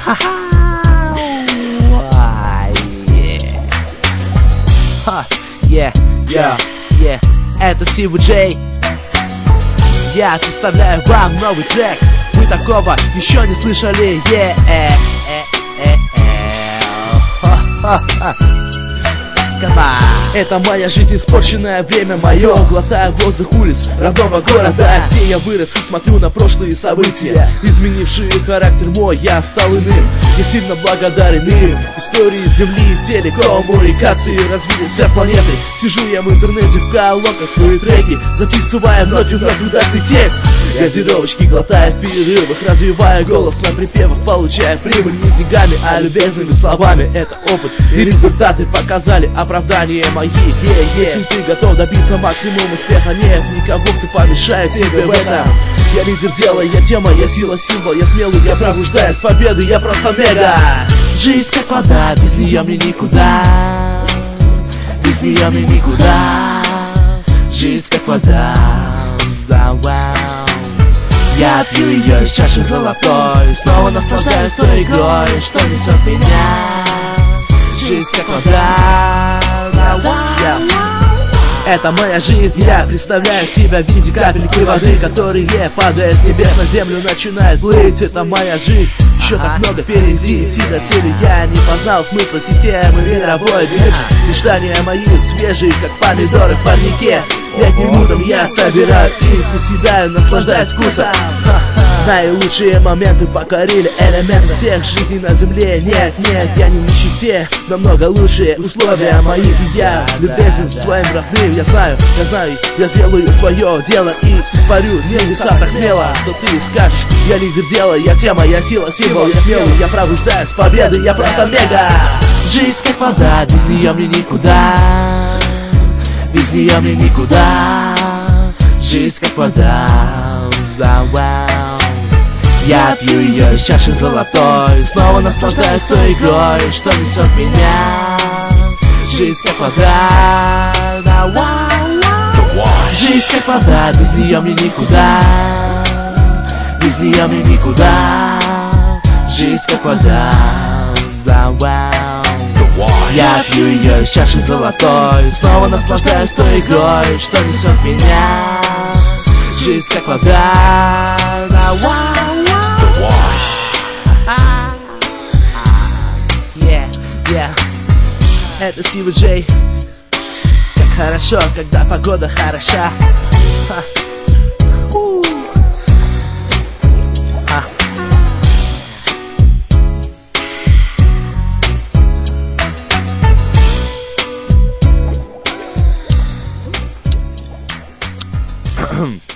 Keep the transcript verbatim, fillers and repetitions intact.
Yeah, yeah, yeah. Это си ви джей. Я представляю вам новый трек. Вы такого еще не слышали. Yeah, э, э, э, э. Come on. Это моя жизнь, испорченное время мое. Глотаю воздух улиц родного города, где я вырос и смотрю на прошлые события, изменившие характер мой. Я стал иным, я сильно благодарен им. Истории земли, телекоммуникации развили связь планеты. Сижу я в интернете, в колонках свои треки, записывая вновь и вновь удачный текст. Газировочки глотая в перерывах, развивая голос на припевах, получая прибыль не деньгами, а любезными словами. Это опыт и результаты показали оправдание мои. Yeah, yeah. Если ты готов добиться максимум успеха, нет никого, кто помешает тебе в этом. Я лидер дела, я тема, я сила, символ, я смелый, я пробуждаюсь победы, я просто мега. Жизнь как вода, без нее мне никуда. Без нее мне никуда. Жизнь как вода, да, вау. Я пью ее из чаши золотой, снова наслаждаюсь той игрой, что несет меня. Жизнь как вода, да, вау. Это моя жизнь, я представляю себя в виде капельки воды, которые, падая с небес на землю, начинают плыть. Это моя жизнь, еще так много впереди. Идти до цели я не познал смысла системы мировой биржи. Мечтания мои свежие, как помидоры в парнике. Летним утром я собираю их, уседаю, наслаждаюсь вкусом. Наилучшие моменты покорили элементы всех жизней на земле. Нет, нет, я не в нищете, намного лучшие условия мои. И я любезен своим родным, я знаю, я знаю, я сделаю свое дело и испарю с небеса так смело. Что ты скажешь, я лидер дела, я тема, я сила, символ, я смелый, я пробуждаюсь победы, я просто мега. Жизнь как вода, без нее мне никуда. Без нее мне никуда. Жизнь как вода, да, вау. Я пью ее из чаши золотой, снова наслаждаюсь той игрой, что несет меня. Жизнь как вода, да, вау. Жизнь как вода, без нее мне никуда. Без нее мне никуда. Жизнь как вода, да, вау. Я пью ее из чаши золотой, снова наслаждаюсь той игрой, что несет меня. Жизнь как вода, да, вау. Yeah, yeah. Это си ви джей. Как хорошо, когда погода хороша. Ха.